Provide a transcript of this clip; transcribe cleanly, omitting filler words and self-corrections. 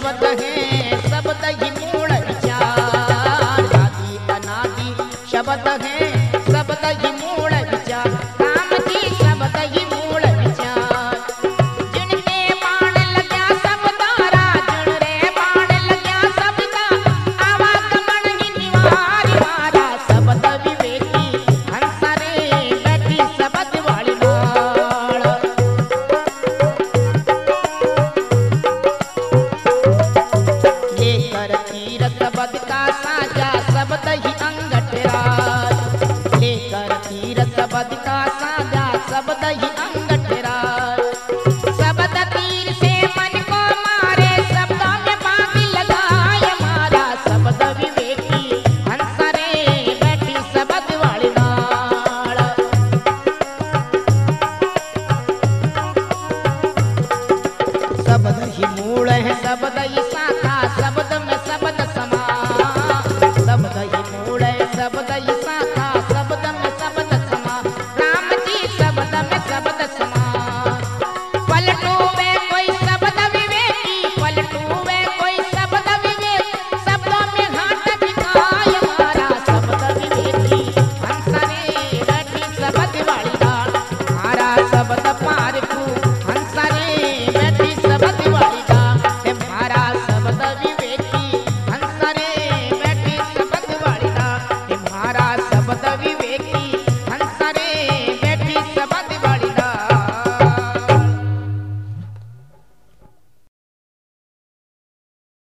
शब्द हैं शब्द ही मूल विचार। आदि अनादि शब्द हैं शब्द ही मूल विचार। राम जी शब्द ही मूल विचार। जिनके बाण लग्या सब तारा जिन रे बाण लग्या सब तारा आवागमन ही निवार मारा। शब्द विवेकी हंसा रे बैठी शब्द वाली नाल। लेकर तीर शब्द का साजा शब्द ही अंगठराज। लेकर तीर शब्द का साजा शब्द ही अंगठराज। शब्द तीर से मन को मारे शब्दों में बांध लगाए मारा। शब्द विवेकी हंसा रे बैठी शब्द वाली नाल। शब्द ही मूल है शब्द ही